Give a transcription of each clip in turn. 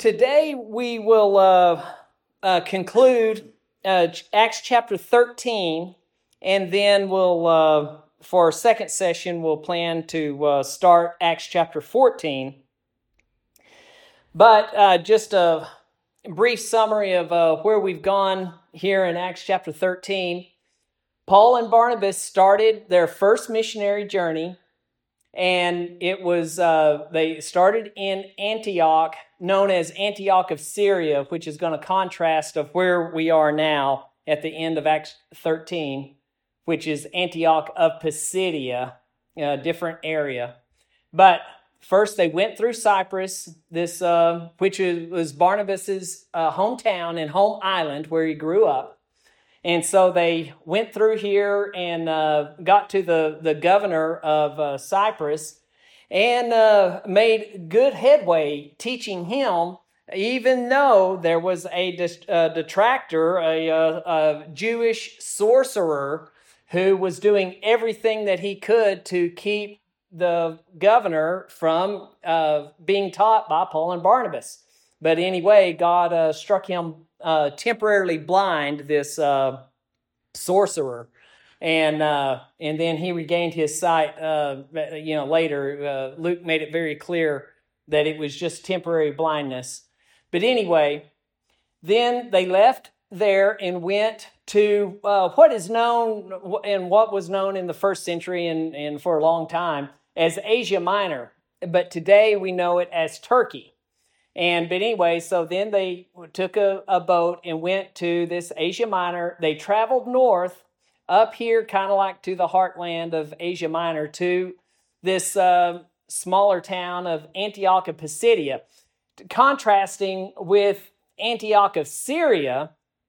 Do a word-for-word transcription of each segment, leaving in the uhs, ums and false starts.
Today we will uh, uh, conclude uh, Acts chapter thirteen, and then we'll, uh, for our second session, we'll plan to uh, start Acts chapter fourteen. But uh, just a brief summary of uh, where we've gone here in Acts chapter thirteen. Paul and Barnabas started their first missionary journey, and it was, uh, they started in Antioch, known as Antioch of Syria, which is going to contrast of where we are now at the end of Acts thirteen, which is Antioch of Pisidia, a different area. But first they went through Cyprus, this uh, which was Barnabas's uh, hometown and home island where he grew up. And so they went through here and uh, got to the, the governor of uh, Cyprus and uh, made good headway teaching him, even though there was a detractor, a, a, a Jewish sorcerer who was doing everything that he could to keep the governor from uh, being taught by Paul and Barnabas. But anyway, God uh, struck him uh, temporarily blind, this uh, sorcerer. And uh, and then he regained his sight, uh, you know, later. Uh, Luke made it very clear that it was just temporary blindness. But anyway, then they left there and went to uh, what is known and what was known in the first century and, and for a long time as Asia Minor. But today we know it as Turkey. And but anyway, so then they took a, a boat and went to this Asia Minor. They traveled north up here, kind of like to the heartland of Asia Minor, to this uh, smaller town of Antioch of Pisidia, contrasting with Antioch of Syria,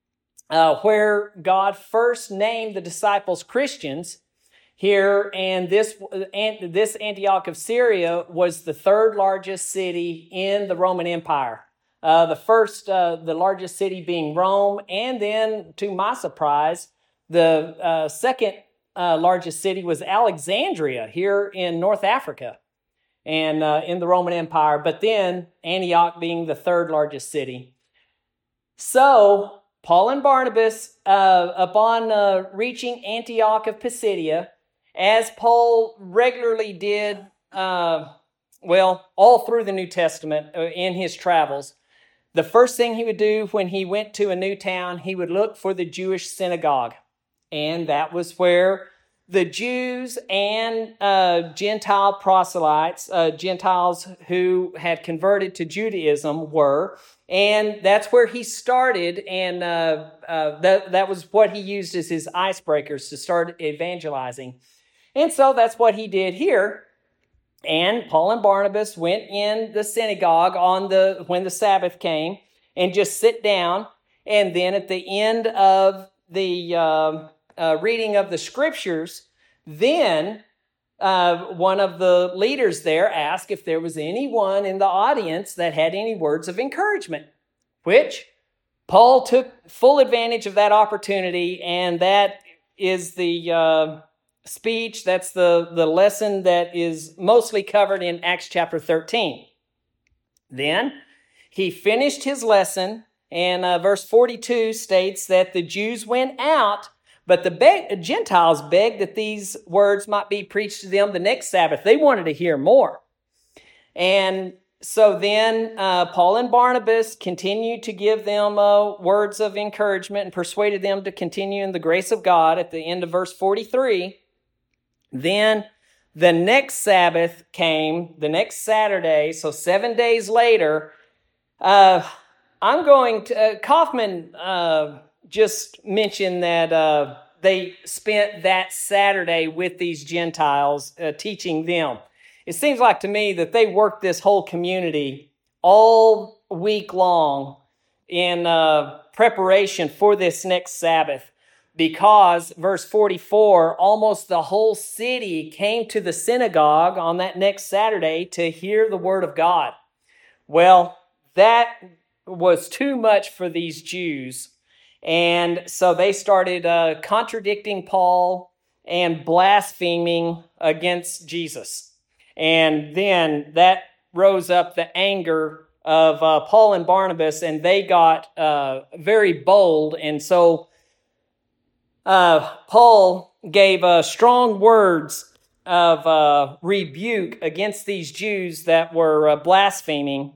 uh, where God first named the disciples Christians here. And this, and this Antioch of Syria was the third largest city in the Roman Empire. Uh, the first, uh, the largest city being Rome, and then, to my surprise, the uh, second uh, largest city was Alexandria here in North Africa and uh, in the Roman Empire, but then Antioch being the third largest city. So Paul and Barnabas, uh, upon uh, reaching Antioch of Pisidia, as Paul regularly did, uh, well, all through the New Testament uh, in his travels, the first thing he would do when he went to a new town, he would look for the Jewish synagogue. And that was where the Jews and uh, Gentile proselytes, uh, Gentiles who had converted to Judaism were. And that's where he started, and uh, uh, that, that was what he used as his icebreakers to start evangelizing. And so that's what he did here. And Paul and Barnabas went in the synagogue on the when the Sabbath came and just sit down. And then at the end of the uh, uh, reading of the scriptures, then uh, one of the leaders there asked if there was anyone in the audience that had any words of encouragement, which Paul took full advantage of that opportunity. And that is the uh, speech, that's the, the lesson that is mostly covered in Acts chapter thirteen. Then he finished his lesson, and uh, verse forty-two states that the Jews went out, but the be- Gentiles begged that these words might be preached to them the next Sabbath. They wanted to hear more. And so then uh, Paul and Barnabas continued to give them uh, words of encouragement and persuaded them to continue in the grace of God at the end of verse forty-three. Then the next Sabbath came, the next Saturday, so seven days later. Uh, I'm going to, uh, Kaufman uh, just mentioned that uh, they spent that Saturday with these Gentiles, uh, teaching them. It seems like to me that they worked this whole community all week long in uh, preparation for this next Sabbath. Because, verse forty-four, almost the whole city came to the synagogue on that next Saturday to hear the word of God. Well, that was too much for these Jews. And so they started uh, contradicting Paul and blaspheming against Jesus. And then that rose up the anger of uh, Paul and Barnabas, and they got uh, very bold. And so uh, Paul gave uh, strong words of uh, rebuke against these Jews that were uh, blaspheming.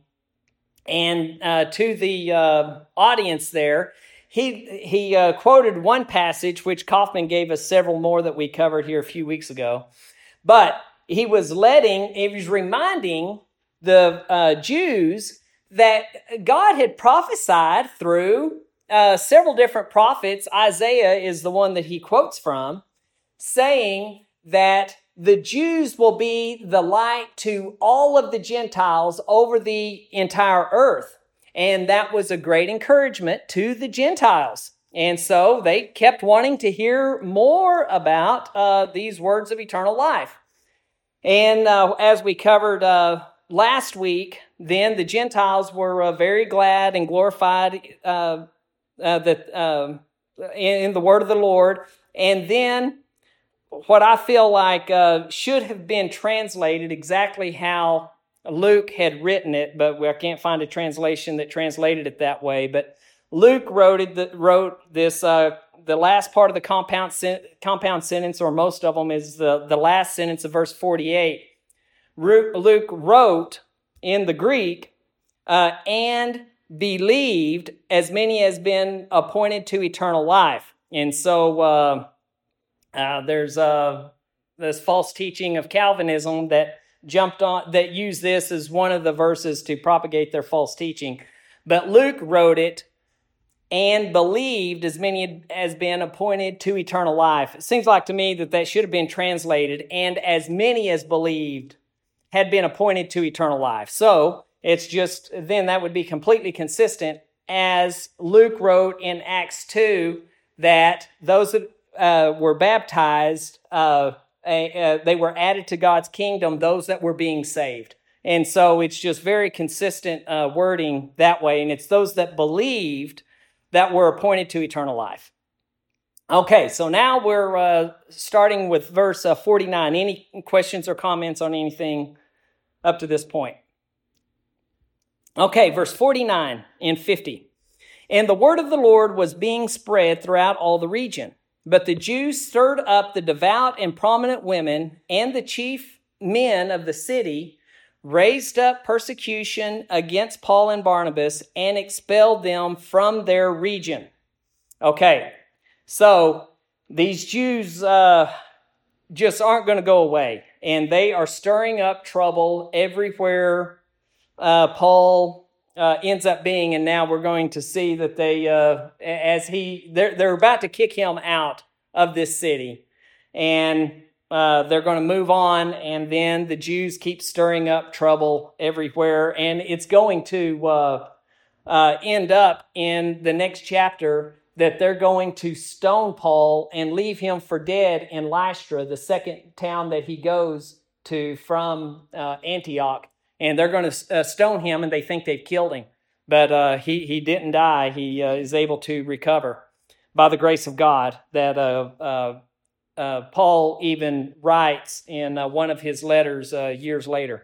And uh, to the uh, audience there, he he uh, quoted one passage, which Kaufman gave us several more that we covered here a few weeks ago. But he was letting, he was reminding the uh, Jews that God had prophesied through uh, several different prophets. Isaiah is the one that he quotes from, saying that the Jews will be the light to all of the Gentiles over the entire earth. And that was a great encouragement to the Gentiles. And so they kept wanting to hear more about uh, these words of eternal life. And uh, as we covered uh, last week, then the Gentiles were uh, very glad and glorified uh, uh, that uh, in, in the word of the Lord. And then what I feel like uh, should have been translated exactly how Luke had written it, but I can't find a translation that translated it that way. But Luke wrote it. Wrote this. Uh, the last part of the compound sen- compound sentence, or most of them, is the the last sentence of verse forty-eight. Luke wrote in the Greek, uh, and believed as many as been appointed to eternal life. And so uh, uh, there's uh, this false teaching of Calvinism that jumped on, that used this as one of the verses to propagate their false teaching. But Luke wrote it, and believed as many as been appointed to eternal life. It seems like to me that that should have been translated, and as many as believed had been appointed to eternal life. So it's just, then that would be completely consistent, as Luke wrote in Acts two, that those that uh, were baptized, uh, uh, they were added to God's kingdom, those that were being saved. And so it's just very consistent uh, wording that way, and it's those that believed that were appointed to eternal life. Okay, so now we're uh, starting with verse uh, forty-nine. Any questions or comments on anything up to this point? Okay, verse forty-nine and fifty. And the word of the Lord was being spread throughout all the region. But the Jews stirred up the devout and prominent women and the chief men of the city, raised up persecution against Paul and Barnabas, and expelled them from their region. Okay, so these Jews uh, just aren't going to go away, and they are stirring up trouble everywhere uh, Paul uh, ends up being. And now we're going to see that they, uh, as he, they're, they're about to kick him out of this city, and Uh, they're going to move on, and then the Jews keep stirring up trouble everywhere, and it's going to uh, uh, end up in the next chapter that they're going to stone Paul and leave him for dead in Lystra, the second town that he goes to from uh, Antioch, and they're going to uh, stone him, and they think they've killed him, but uh, he, he didn't die. He uh, is able to recover by the grace of God. That uh, uh, Uh, Paul even writes in uh, one of his letters uh, years later,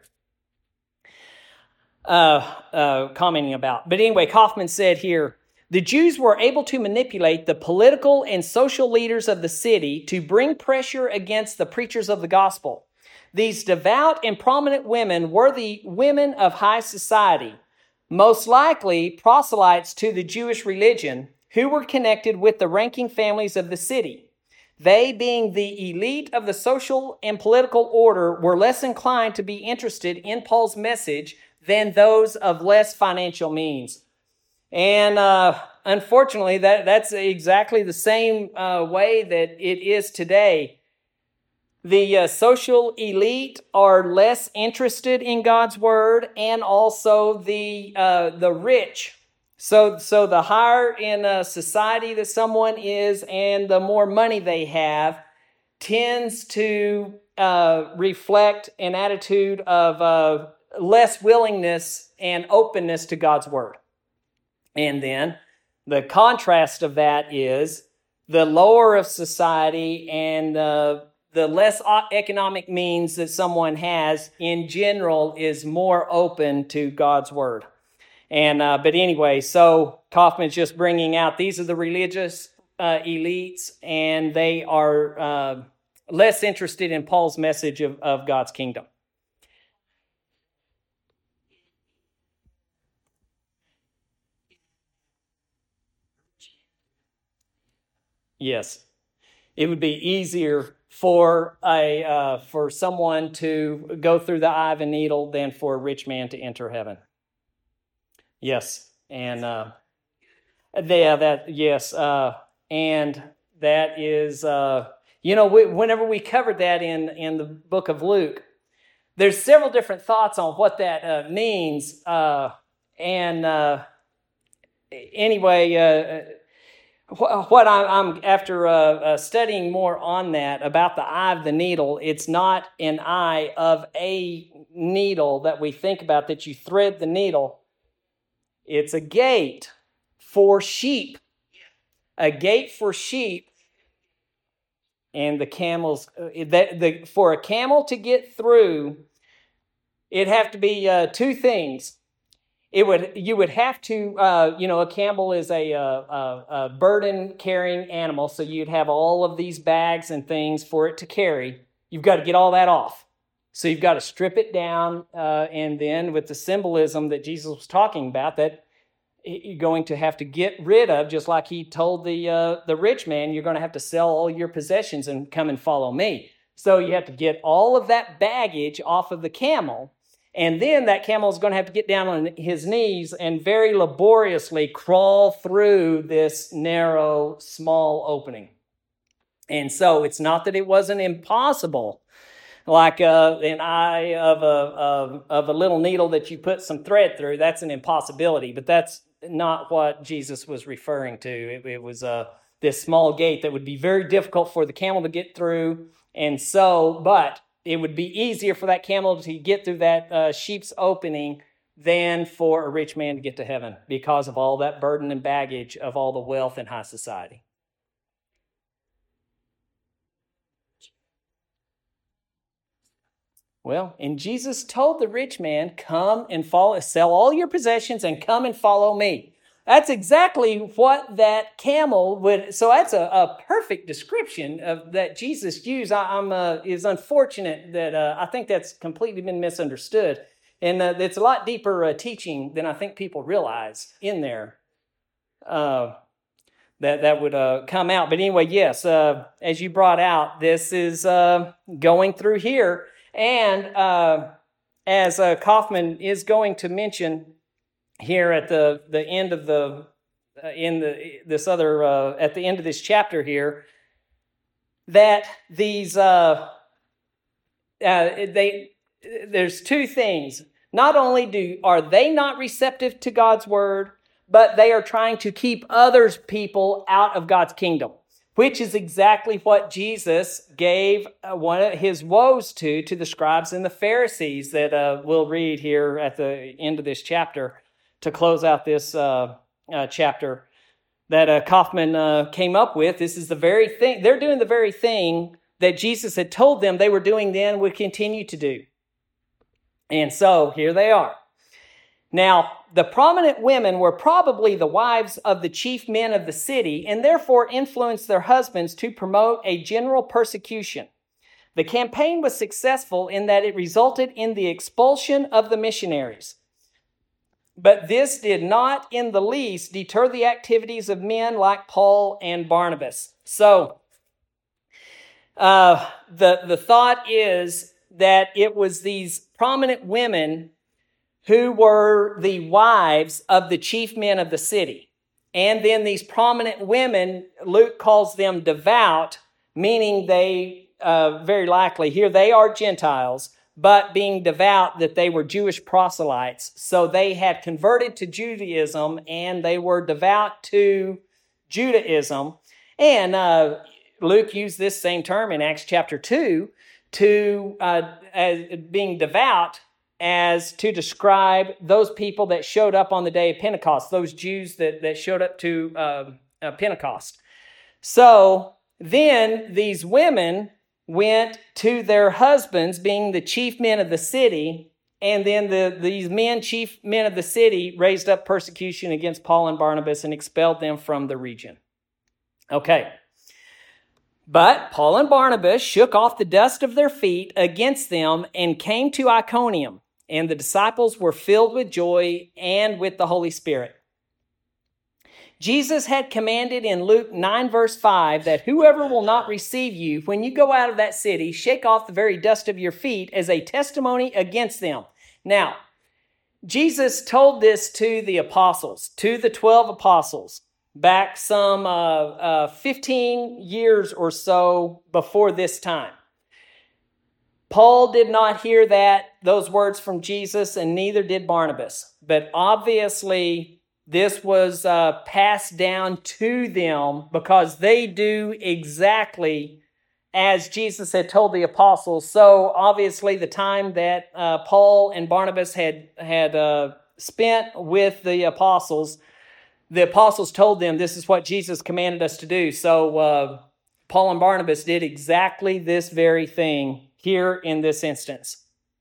uh, uh, commenting about. But anyway, Kaufman said here, the Jews were able to manipulate the political and social leaders of the city to bring pressure against the preachers of the gospel. These devout and prominent women were the women of high society, most likely proselytes to the Jewish religion, who were connected with the ranking families of the city. They, being the elite of the social and political order, were less inclined to be interested in Paul's message than those of less financial means. And uh, unfortunately, that, that's exactly the same uh, way that it is today. The uh, social elite are less interested in God's word, and also the uh, the rich. So, so the higher in a society that someone is and the more money they have tends to uh, reflect an attitude of uh, less willingness and openness to God's word. And then the contrast of that is the lower of society and uh, the less economic means that someone has in general is more open to God's word. And uh, but anyway, so Kaufman's just bringing out these are the religious uh, elites, and they are uh, less interested in Paul's message of, of God's kingdom. Yes, it would be easier for a uh, for someone to go through the eye of a needle than for a rich man to enter heaven. Yes, and uh, yeah, that yes, uh, and that is uh, you know we, whenever we covered that in in the book of Luke, there's several different thoughts on what that uh, means, uh, and uh, anyway. Uh, What I'm after uh, uh, studying more on that about the eye of the needle, it's not an eye of a needle that we think about, that you thread the needle. It's a gate for sheep, a gate for sheep, and the camels. Uh, that the for a camel to get through, it'd have to be uh, two things. It would you would have to uh, you know a camel is a, a, a burden carrying animal, so you'd have all of these bags and things for it to carry. You've got to get all that off, so you've got to strip it down, uh, and then with the symbolism that Jesus was talking about, that you're going to have to get rid of, just like he told the uh, the rich man, you're going to have to sell all your possessions and come and follow me. So you have to get all of that baggage off of the camel. And then that camel is going to have to get down on his knees and very laboriously crawl through this narrow, small opening. And so it's not that it wasn't impossible, like uh, an eye of a, of, of a little needle that you put some thread through. That's an impossibility, but that's not what Jesus was referring to. It, it was uh, this small gate that would be very difficult for the camel to get through. And so, but it would be easier for that camel to get through that uh, sheep's opening than for a rich man to get to heaven, because of all that burden and baggage of all the wealth in high society. Well, and Jesus told the rich man, come and follow, sell all your possessions and come and follow me. That's exactly what that camel would. So that's a, a perfect description of that Jesus used. I, I'm uh, is unfortunate that uh, I think that's completely been misunderstood, and uh, it's a lot deeper uh, teaching than I think people realize in there. Uh, that that would uh, come out. But anyway, yes, uh, as you brought out, this is uh, going through here, and uh, as uh, Kaufman is going to mention here at the, the end of the uh, in the this other uh, at the end of this chapter here, that these uh, uh, they there's two things. Not only do are they not receptive to God's word, but they are trying to keep others people out of God's kingdom, which is exactly what Jesus gave uh, one of his woes to to the scribes and the Pharisees that uh, we'll read here at the end of this chapter. To close out this uh, uh, chapter that uh, Kaufman uh, came up with. This is the very thing. They're doing the very thing that Jesus had told them they were doing then, would continue to do. And so here they are. Now, the prominent women were probably the wives of the chief men of the city, and therefore influenced their husbands to promote a general persecution. The campaign was successful in that it resulted in the expulsion of the missionaries. But this did not in the least deter the activities of men like Paul and Barnabas. So uh, the, the thought is that it was these prominent women who were the wives of the chief men of the city. And then these prominent women, Luke calls them devout, meaning they uh, very likely, here they are Gentiles, but being devout, that they were Jewish proselytes. So they had converted to Judaism, and they were devout to Judaism. And uh, Luke used this same term in Acts chapter two, to uh, as being devout, as to describe those people that showed up on the day of Pentecost, those Jews that, that showed up to uh, uh, Pentecost. So then these women went to their husbands, being the chief men of the city, And then the, these men, chief men of the city, raised up persecution against Paul and Barnabas and expelled them from the region. Okay. But Paul and Barnabas shook off the dust of their feet against them and came to Iconium. And the disciples were filled with joy and with the Holy Spirit. Jesus had commanded in Luke nine, verse five, that whoever will not receive you, when you go out of that city, shake off the very dust of your feet as a testimony against them. Now, Jesus told this to the apostles, to the twelve apostles, back some uh, uh, fifteen years or so before this time. Paul did not hear that, those words from Jesus, and neither did Barnabas. But obviously, this was uh, passed down to them because they do exactly as Jesus had told the apostles. So obviously the time that uh, Paul and Barnabas had, had uh, spent with the apostles, the apostles told them this is what Jesus commanded us to do. So uh, Paul and Barnabas did exactly this very thing here in this instance.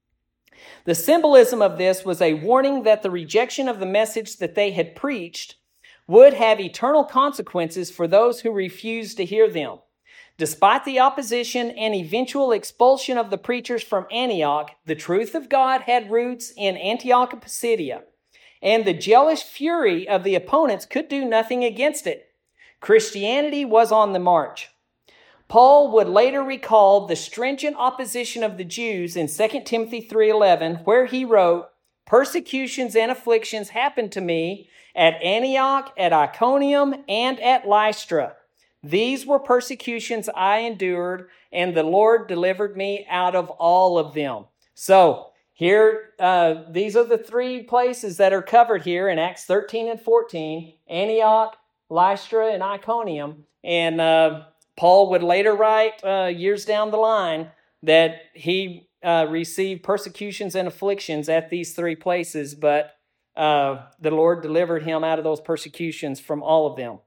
The symbolism of this was a warning that the rejection of the message that they had preached would have eternal consequences for those who refused to hear them. Despite the opposition and eventual expulsion of the preachers from Antioch, the truth of God had roots in Antioch of Pisidia, and the jealous fury of the opponents could do nothing against it. Christianity was on the march. Paul would later recall the stringent opposition of the Jews in Second Timothy three eleven, where he wrote, "Persecutions and afflictions happened to me at Antioch, at Iconium, and at Lystra. These were persecutions I endured, and the Lord delivered me out of all of them." So here, uh, these are the three places that are covered here in Acts thirteen and fourteen, Antioch, Lystra, and Iconium. And uh, Paul would later write uh, years down the line that he uh, received persecutions and afflictions at these three places, but uh, the Lord delivered him out of those persecutions from all of them.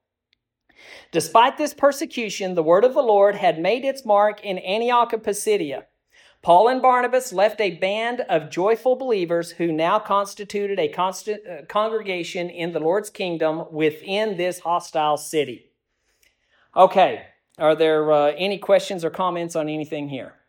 Despite this persecution, the word of the Lord had made its mark in Antioch of Pisidia. Paul and Barnabas left a band of joyful believers who now constituted a constant, uh, congregation in the Lord's kingdom within this hostile city. Okay. Are there uh, any questions or comments on anything here?